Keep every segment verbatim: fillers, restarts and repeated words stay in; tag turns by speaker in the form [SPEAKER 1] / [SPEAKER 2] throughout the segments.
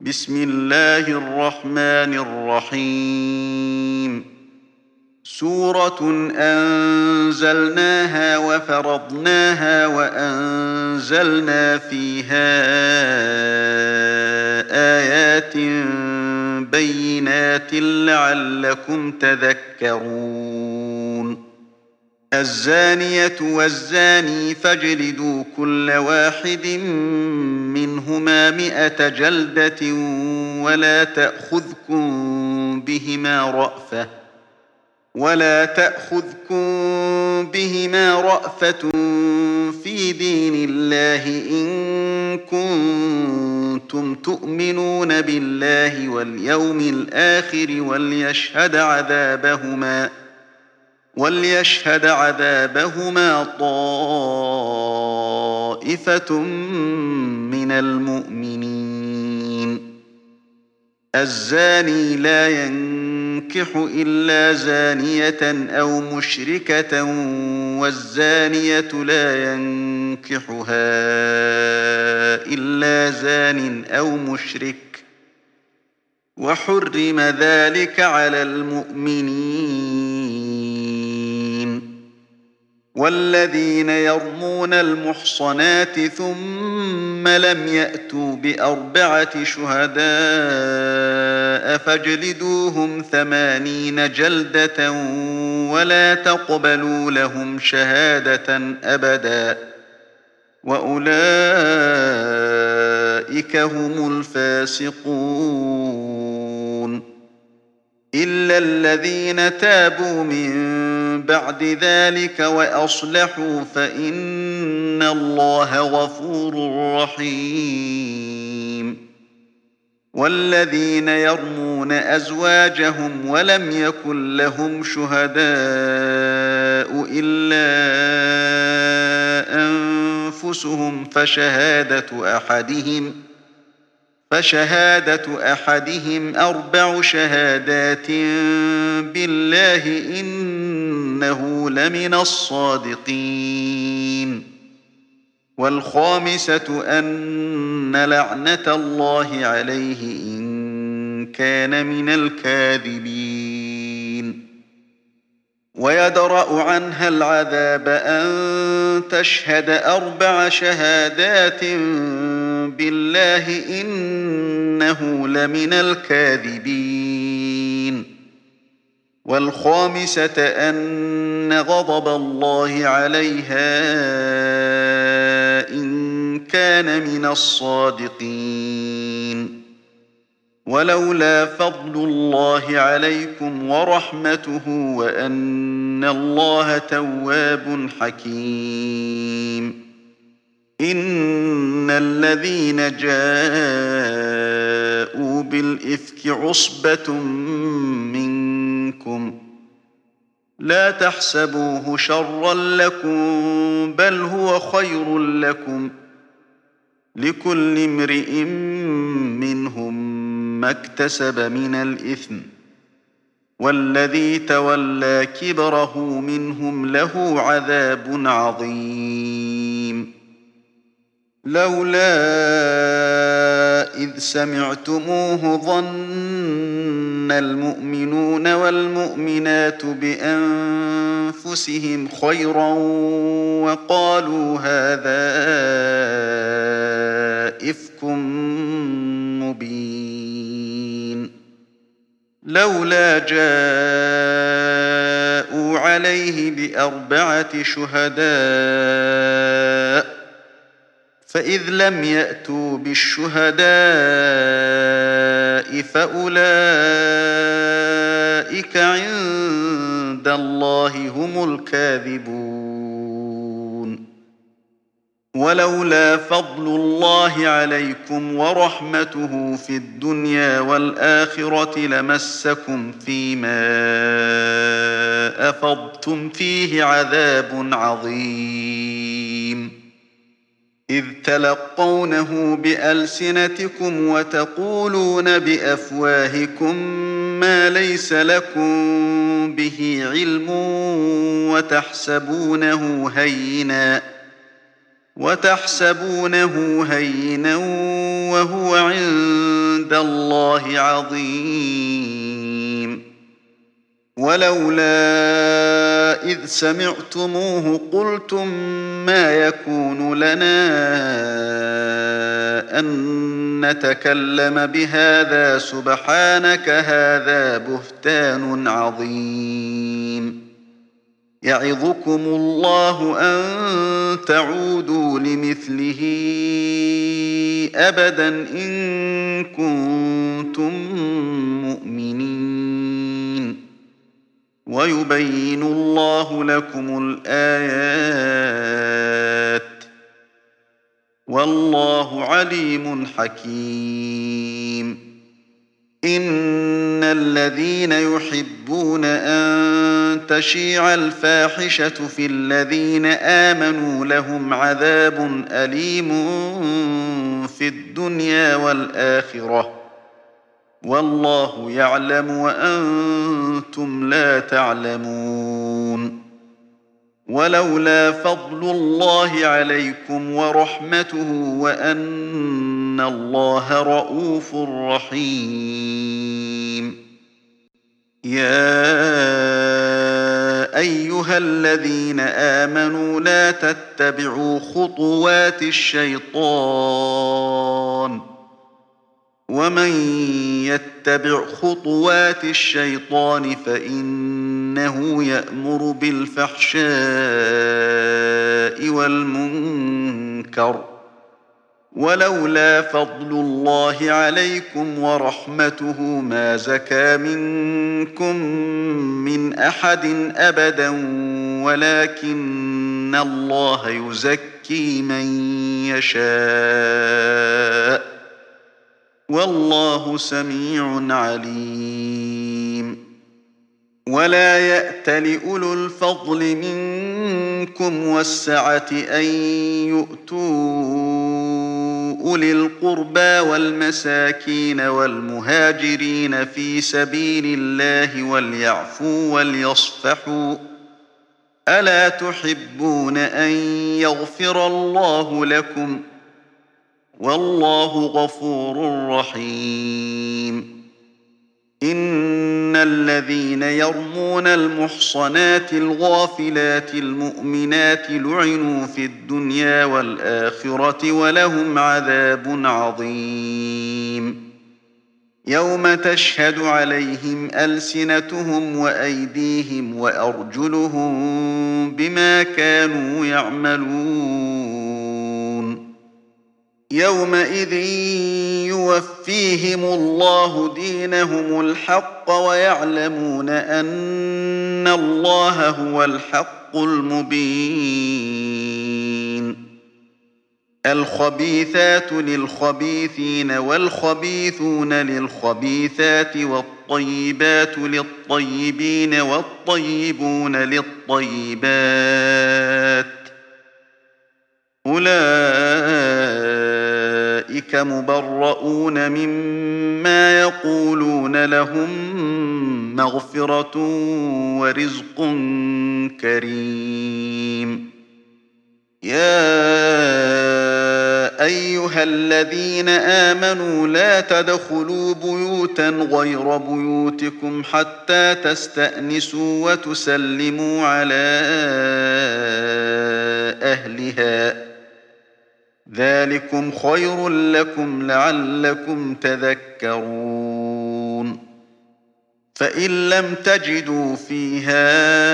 [SPEAKER 1] بسم الله الرحمن الرحيم سورة أنزلناها وفرضناها وأنزلنا فيها آيات بينات لعلكم تذكرون الزانية والزاني فاجلدوا كل واحد منهما مئة جلدة ولا تأخذكم بهما رأفة ولا تأخذكم بهما رأفة في دين الله إن كنتم تؤمنون بالله واليوم الآخر وليشهد عذابهما وليشهد عذابهما طائفة من المؤمنين الزاني لا ينكح إلا زانية أو مشركة والزانية لا ينكحها إلا زان أو مشرك وحرم ذلك على المؤمنين والذين يرمون المحصنات ثم لم يأتوا بأربعة شهداء فاجلدوهم ثمانين جلدة ولا تقبلوا لهم شهادة أبدا وأولئك هم الفاسقون إلا الذين تابوا من بعد ذلك وأصلحوا فإن الله غفور رحيم والذين يرمون أزواجهم ولم يكن لهم شهداء إلا أنفسهم فشهادة أحدهم فشهادة أحدهم أربع شهادات بالله إنه لمن الصادقين والخامسة أن لعنة الله عليه إن كان من الكاذبين ويدرأ عنها العذاب أن تشهد أربع شهادات بالله إنه لمن الكاذبين والخامسة أن غضب الله عليها إن كان من الصادقين ولولا فضل الله عليكم ورحمته وأن الله تواب حكيم إن الذين جاءوا بالإفك عصبة منكم لا تحسبوه شرا لكم بل هو خير لكم لكل امرئ منهم ما اكتسب من الإثم والذي تولى كبره منهم له عذاب عظيم لولا إذ سمعتموه ظن المؤمنون والمؤمنات بأنفسهم خيرا وقالوا هذا إفك مبين لولا جاءوا عليه بأربعة شهداء فإذ لم يأتوا بالشهداء فأولئك عند الله هم الكاذبون ولولا فضل الله عليكم ورحمته في الدنيا والآخرة لمسكم فيما أفضتم فيه عذاب عظيم إذ تلقونه بألسنتكم وتقولون بأفواهكم ما ليس لكم به علم وتحسبونه هينا وتحسبونه هينا وهو عند عند الله عظيم. ولولا إذ سمعتموه قلتم ما يكون لنا أن نتكلم بهذا سبحانك هذا بهتان عظيم. يعظكم الله أن تعودوا لمثله أبدا إن كنتم مؤمنين. ويبين الله لكم الآيات والله عليم حكيم. إن الذين يحبون أن تشيع الفاحشة في الذين آمنوا لهم عذاب أليم في الدنيا والآخرة والله يعلم وأنتم لا تعلمون. ولولا فضل الله عليكم ورحمته وأن الله رءوف رحيم. يا أيها الذين آمنوا لا تتبعوا خطوات الشيطان ومن يتبع خطوات الشيطان فإنه يأمر بالفحشاء والمنكر. ولولا فضل الله عليكم ورحمته ما زكى منكم من أحد أبدا ولكن الله يزكي من يشاء والله سميع عليم. ولا يأت لأولو الفضل منكم والسعة أن يؤتوا أولي القربى والمساكين والمهاجرين في سبيل الله وليعفوا وليصفحوا ألا تحبون أن يغفر الله لكم والله غفور رحيم. إن الذين يرمون المحصنات الغافلات المؤمنات لعنوا في الدنيا والآخرة ولهم عذاب عظيم. يوم تشهد عليهم ألسنتهم وأيديهم وأرجلهم بما كانوا يعملون. يومئذ يوفيهم الله دينهم الحق ويعلمون أن الله هو الحق المبين. الخبيثات للخبيثين والخبيثون للخبيثات والطيبات للطيبين والطيبون للطيبات أولئك مبرؤون مما يقولون لهم مغفرة ورزق كريم. يا أيها الذين آمنوا لا تدخلوا بيوتا غير بيوتكم حتى تستأنسوا وتسلموا على أهلها ذلكم خير لكم لعلكم تذكرون. فإن لم تجدوا فيها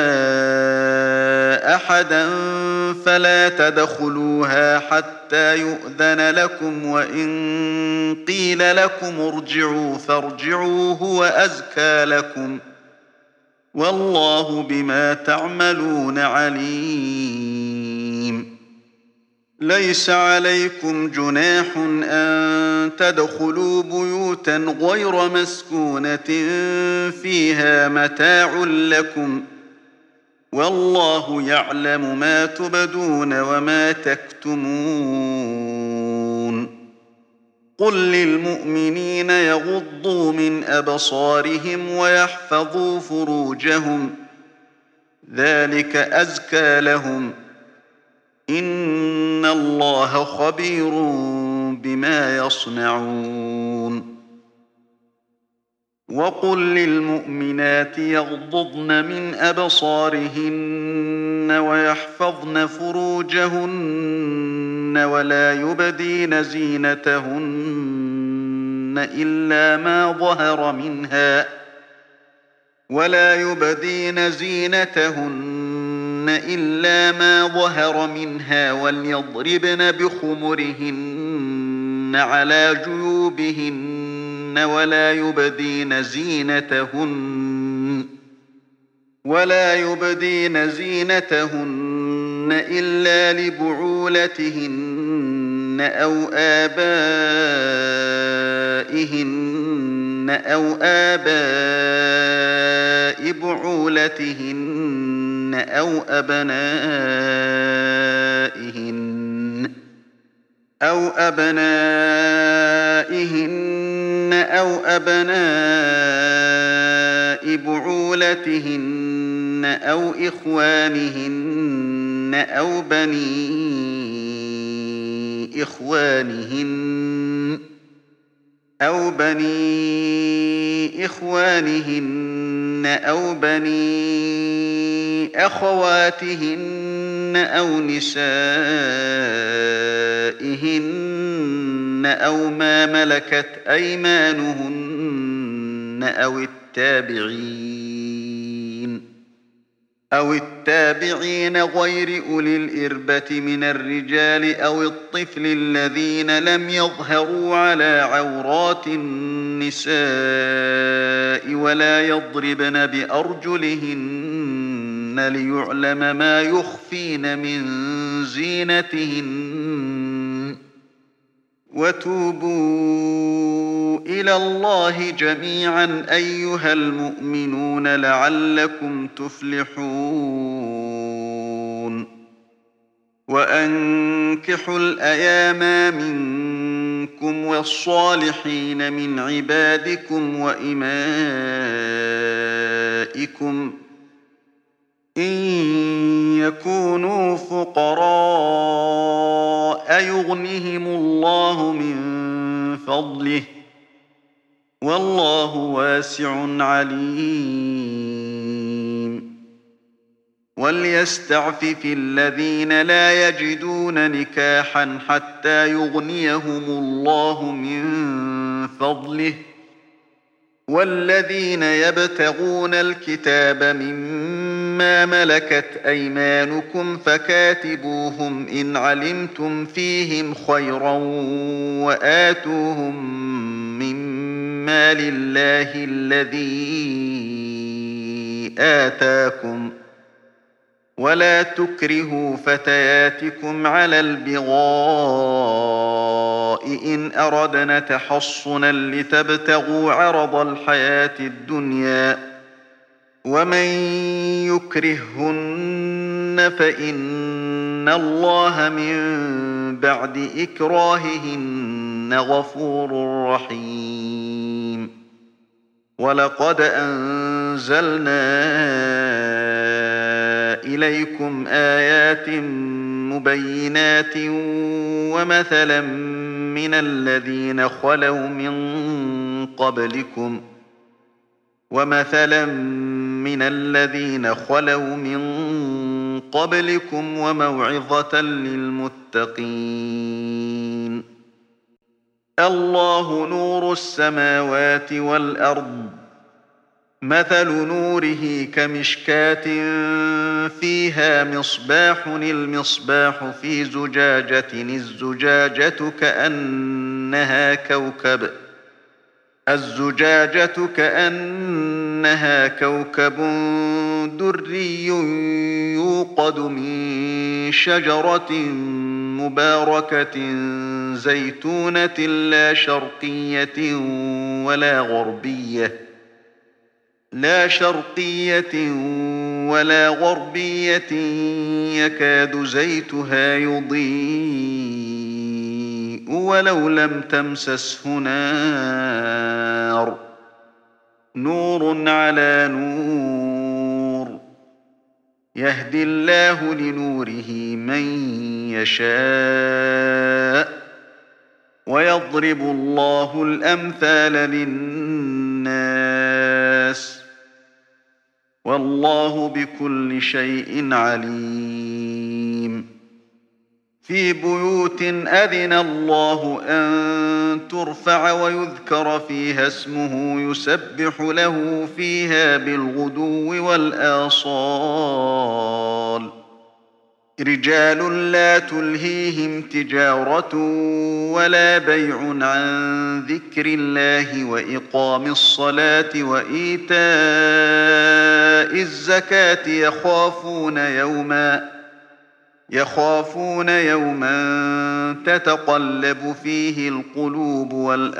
[SPEAKER 1] أحدا فلا تدخلوها حتى يؤذن لكم وإن قيل لكم ارجعوا فارجعوا هو أزكى لكم والله بما تعملون عليم. ليس عليكم جناح أن تدخلوا بيوتا غير مسكونة فيها متاع لكم والله يعلم ما تبدون وما تكتمون. قل للمؤمنين يغضوا من أبصارهم ويحفظوا فروجهم ذلك أزكى لهم إن الله خبير بما يصنعون. وقل للمؤمنات يغضضن من أبصارهن ويحفظن فروجهن ولا يبدين زينتهن إلا ما ظهر منها ولا يبدين زينتهن إلا ما ظهر منها وليضربن بخمرهن على جيوبهن ولا يبدين زينتهن ولا يبدين زينتهن إلا لبعولتهن أو آبائهن أو آباء بعولتهن أو أبنائهن أو أبنائهن أو أبناء بعولتهن أو إخوانهن أو بني إخوانهن أو بني إخوانهن أو بني أخواتهن أو نسائهن أو ما ملكت أيمانهن أو التابعين أو التابعين غير أولي الإربة من الرجال أو الطفل الذين لم يظهروا على عورات النساء ولا يضربن بأرجلهن ليعلم ما يخفين من زينتهن وتوبوا إلى الله جميعا أيها المؤمنون لعلكم تفلحون وأنكحوا الأيام منكم والصالحين من عبادكم وإمائكم إن يكونوا فقراء يغنهم الله من فضله والله واسع عليم وليستعفف الذين لا يجدون نكاحا حتى يغنيهم الله من فضله والذين يبتغون الكتاب مما ملكت أيمانكم فكاتبوهم إن علمتم فيهم خيرا وآتوهم مما لله الذي آتاكم ولا تكرهوا فتياتكم على البغاء إن أردنا تحصنا لتبتغوا عرض الحياة الدنيا ومن يكرههن فإن الله من بعد إكراههن غفور رحيم ولقد أنزلنا إليكم آيات مبينات ومثلا من الذين خلوا من قبلكم ومثلا من الذين خلوا من قبلكم وموعظة للمتقين الله نور السماوات والأرض مثل نوره كمشكاة فيها مصباح المصباح في زجاجة الزجاجة كأنها كوكب الزجاجة كأنها كوكب دري يوقد من شجرة مباركة زيتونة لا شرقية ولا غربية لا شرقية ولا غربية يكاد زيتها يضيء ولو لم تمسسه نار نور على نور يهدي الله لنوره من يشاء ويضرب الله الأمثال للناس الناس والله بكل شيء عليم في بيوت أذن الله أن ترفع ويذكر فيها اسمه يسبح له فيها بالغدو والآصال رجال لا تلهيهم تجارة ولا بيع عن ذكر الله وإقام الصلاة وإيتاء الزكاة يخافون يوما يخافون يوما تتقلب فيه القلوب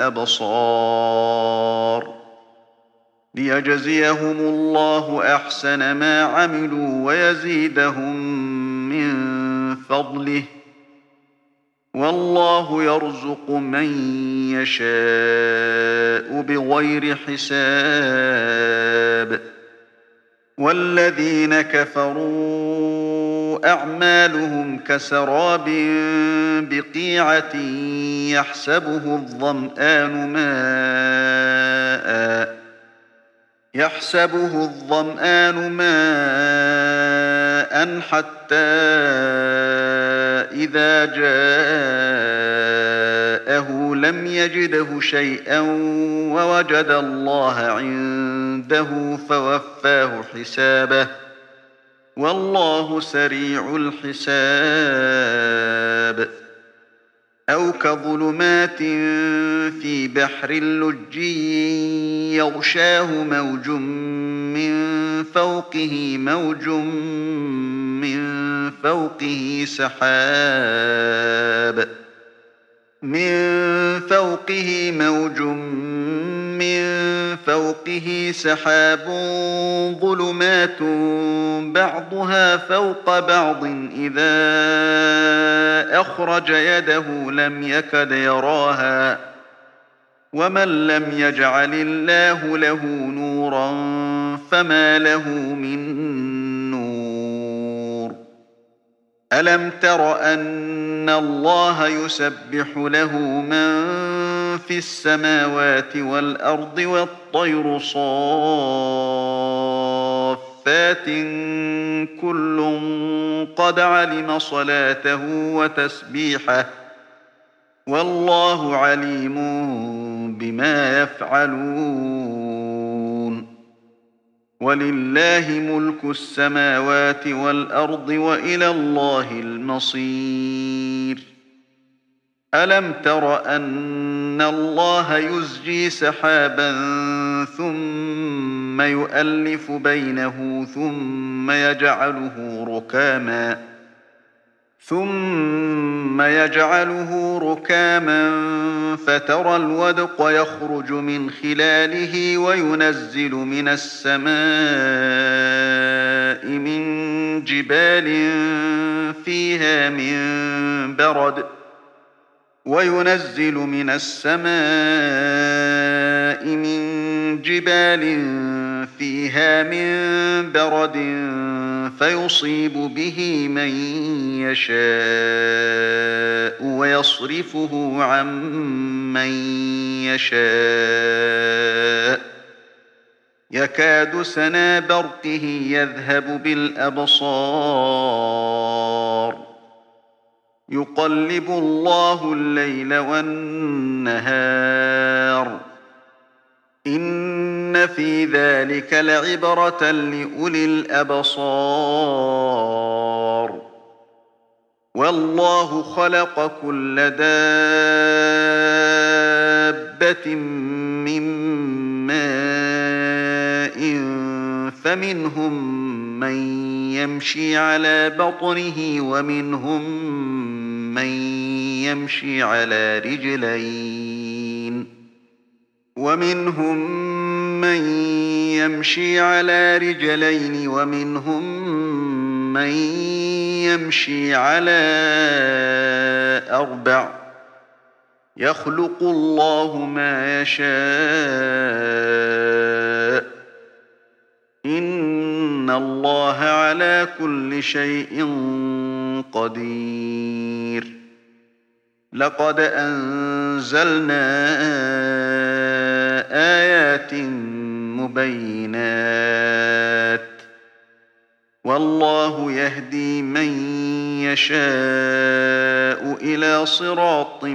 [SPEAKER 1] والأبصار ليجزيهم الله أحسن ما عملوا ويزيدهم من فضله والله يرزق من يشاء بغير حساب والذين كفروا أعمالهم كسراب بقيعة يحسبه الظمآن ماءً يحسبه الظمآن ماء حتى إذا جاءه لم يجده شيئا ووجد الله عنده فوفاه حسابه والله سريع الحساب أو كظلمات في بحر لجي يغشاه موج من فوقه موج من فوقه سحاب من فوقه موج من فوقه سحاب ظلمات بعضها فوق بعض إذا أخرج يده لم يكد يراها ومن لم يجعل الله له نورا فما له من نور ألم تر أن الله يسبح له من في السماوات والأرض والطير صافات كل قد علم صلاته وتسبيحه والله عليم بما يفعلون ولله ملك السماوات والأرض وإلى الله المصير ألم تر أن الله يزجي سحابا ثم يؤلف بينه ثم يجعله ركاما ثم يجعله ركاما فترى الودق يخرج من خلاله وينزل من السماء من جبال فيها من برد وينزل من السماء من جبال فيها من برد فيصيب به من يشاء ويصرفه عن من يشاء يكاد سنا برقه يذهب بالأبصار يقلب الله الليل والنهار إن في ذلك لعبرة لأولي الأبصار والله خلق كل دابة من ماء فمنهم من يمشي على بطنه ومنهم من يمشي على رجلين ومنهم من يمشي على رجلين ومنهم من يمشي على أربع يخلق الله ما يشاء إن الله على كل شيء قدير لقد أنزلنا آيات مبينات والله يهدي من يشاء إلى صراط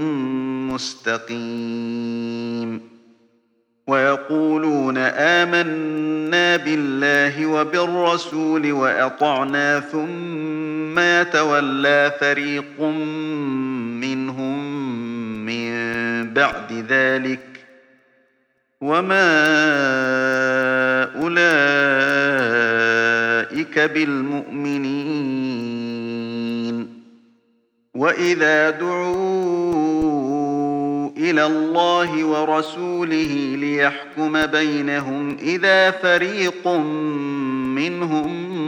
[SPEAKER 1] مستقيم ويقولون آمنا بالله وبالرسول وأطعنا ثم يتولى فريق منهم من بعد ذلك وما أولئك بالمؤمنين وإذا دعوا إلى الله ورسوله ليحكم بينهم إذا فريق منهم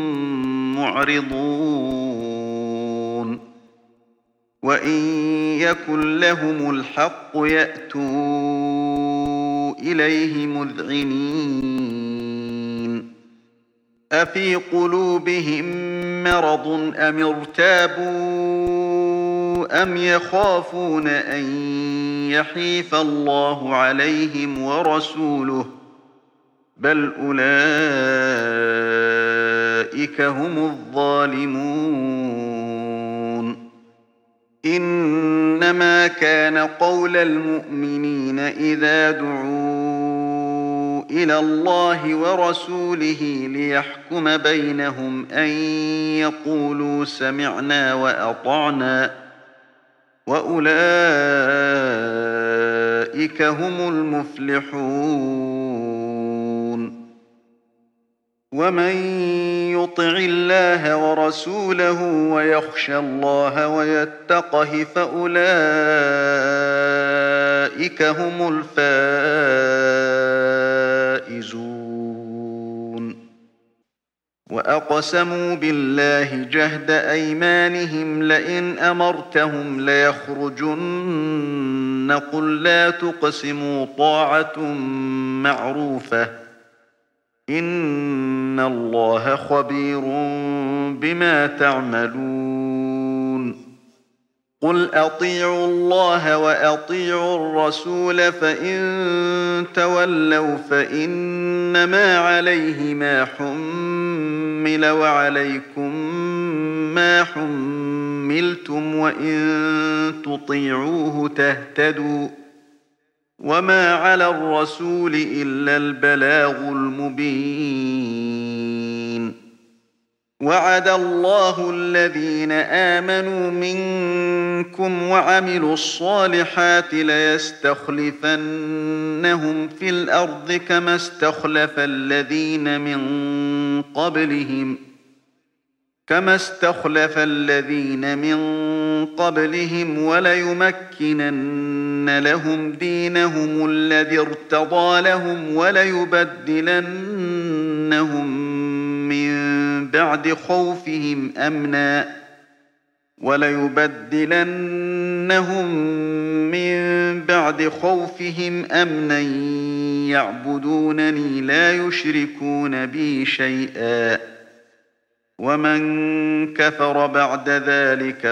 [SPEAKER 1] معرضون وإن يكن لهم الحق يأتوا إليه مذعنين أفي قلوبهم مرض أم ارتابوا أم يخافون أن يحيف الله عليهم ورسوله بل أولئك هم الظالمون إنما كان قول المؤمنين إذا دعوا إلى الله ورسوله ليحكم بينهم أن يقولوا سمعنا وأطعنا وأولئك هم المفلحون ومن يطع الله ورسوله ويخشى الله ويتقه فأولئك هم الفائزون وأقسموا بالله جهد أيمانهم لئن أمرتهم ليخرجن قل لا تقسموا طاعة معروفة إن الله خبير بما تعملون قل أطيعوا الله وأطيعوا الرسول فإن تولوا فإنما عليه ما حمل وعليكم ما حملتم وإن تطيعوه تهتدوا وما على الرسول إلا البلاغ المبين وعد الله الذين آمنوا منكم وعملوا الصالحات ليستخلفنهم في الأرض كما استخلف الذين من قبلهم كما استخلف الذين من قبلهم وليمكنن لهم دينهم الذي ارتضى لهم وليبدلنهم من بعد خوفهم أمنا وليبدلنهم من بعد خوفهم أمنا يعبدونني لا يشركون بي شيئا ومن كفر بعد ذلك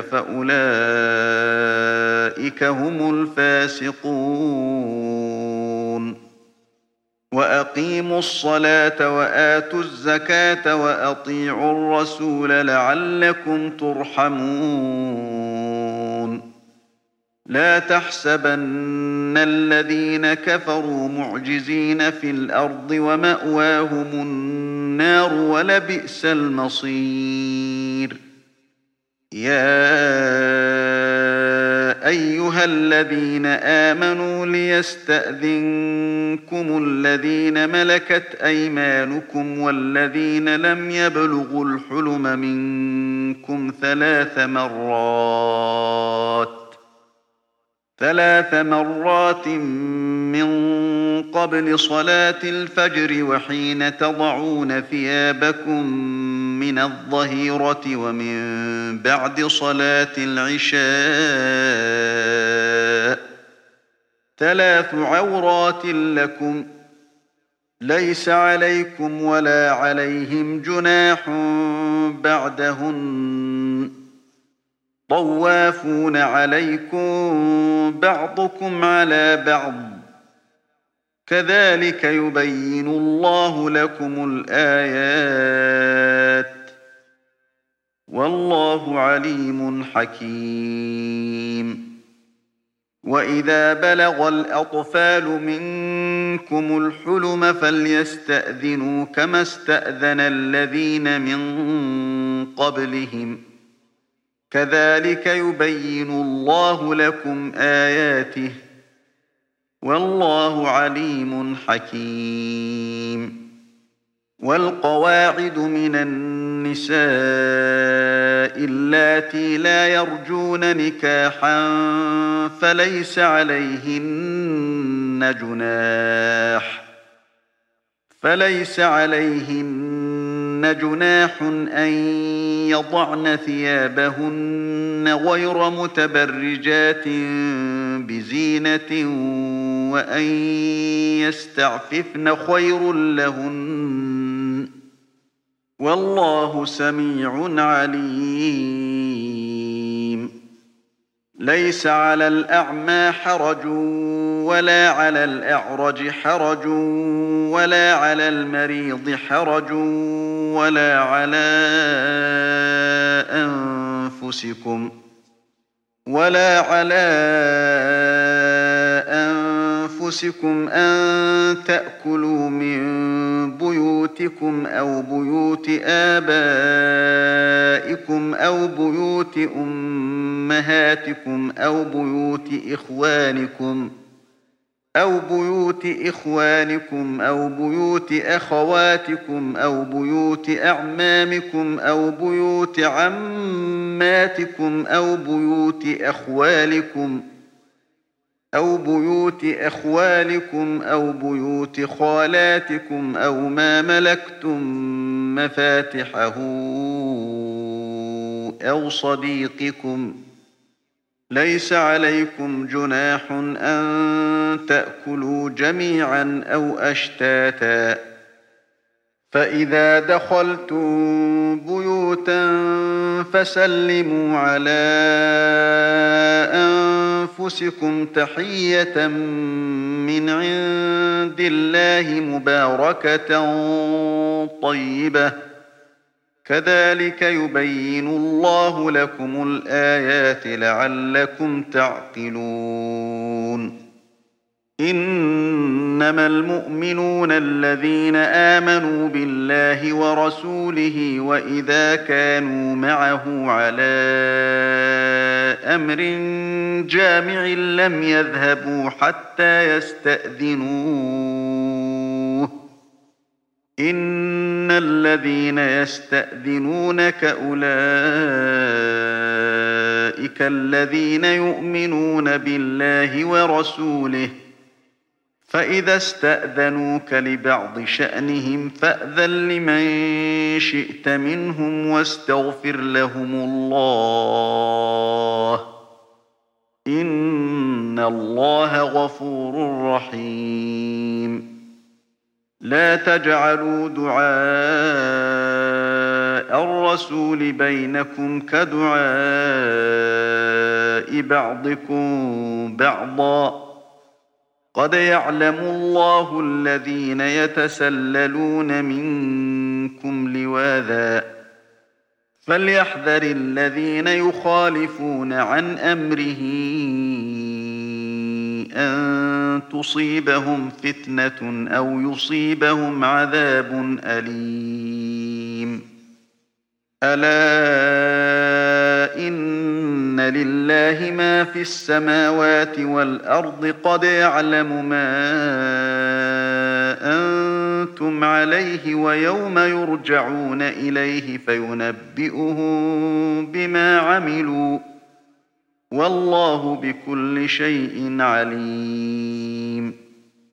[SPEAKER 1] فأولئك هم الفاسقون وأقيموا الصلاة وآتوا الزكاة وأطيعوا الرسول لعلكم ترحمون لا تحسبن الذين كفروا معجزين في الأرض ومأواهم النار ولبئس المصير يا أيها الذين آمنوا ليستأذنكم الذين ملكت أيمانكم والذين لم يبلغوا الحلم منكم ثلاث مرات ثلاث مرات من قبل صلاة الفجر وحين تضعون ثيابكم من الظهيرة ومن بعد صلاة العشاء ثلاث عورات لكم ليس عليكم ولا عليهم جناح بعدهن طوافون عليكم بعضكم على بعض كذلك يبين الله لكم الآيات والله عليم حكيم وإذا بلغ الأطفال منكم الحلم فليستأذنوا كما استأذن الذين من قبلهم كذلك يبين الله لكم آياته والله عليم حكيم والقواعد من النساء اللاتي لا يرجون نكاحا فليس عليهن جناح فليس عليهن جناح أن يضعن ثيابهن غير متبرجات بزينة وأن يستعففن خير لهن والله سميع عليم ليس على الأعمى حرج ولا على الأعرج حرج ولا على المريض حرج ولا على أنفسكم ولا على أنفسكم أن تأكلوا من بيوتكم أو بيوت آبائكم أو بيوت أمهاتكم أو بيوت إخوانكم أو بيوت إخوانكم أو بيوت أخواتكم أو بيوت أعمامكم أو بيوت عماتكم أو بيوت أخوالكم أو بيوت أخوالكم أو بيوت خالاتكم أو ما ملكتم مفاتحه أو صديقكم ليس عليكم جناح أن تأكلوا جميعا أو أشتاتا فإذا دخلتم بيوتا فسلموا على أنفسكم تحية من عند الله مباركة طيبة كذلك يبين الله لكم الآيات لعلكم تعقلون إنما المؤمنون الذين آمنوا بالله ورسوله وإذا كانوا معه على أمر جامع لم يذهبوا حتى يستأذنوه إن الذين يستأذنونك أولئك الذين يؤمنون بالله ورسوله فإذا استأذنوك لبعض شأنهم فأذن لمن شئت منهم واستغفر لهم الله إن الله غفور رحيم لا تجعلوا دعاء الرسول بينكم كدعاء بعضكم بعضا قد يعلم الله الذين يتسللون منكم لواذا فليحذر الذين يخالفون عن أمره أن تصيبهم فتنة أو يصيبهم عذاب أليم ألا إن لله ما في السماوات والأرض قد يعلم ما أنتم عليه ويوم يرجعون إليه فينبئهم بما عملوا والله بكل شيء عليم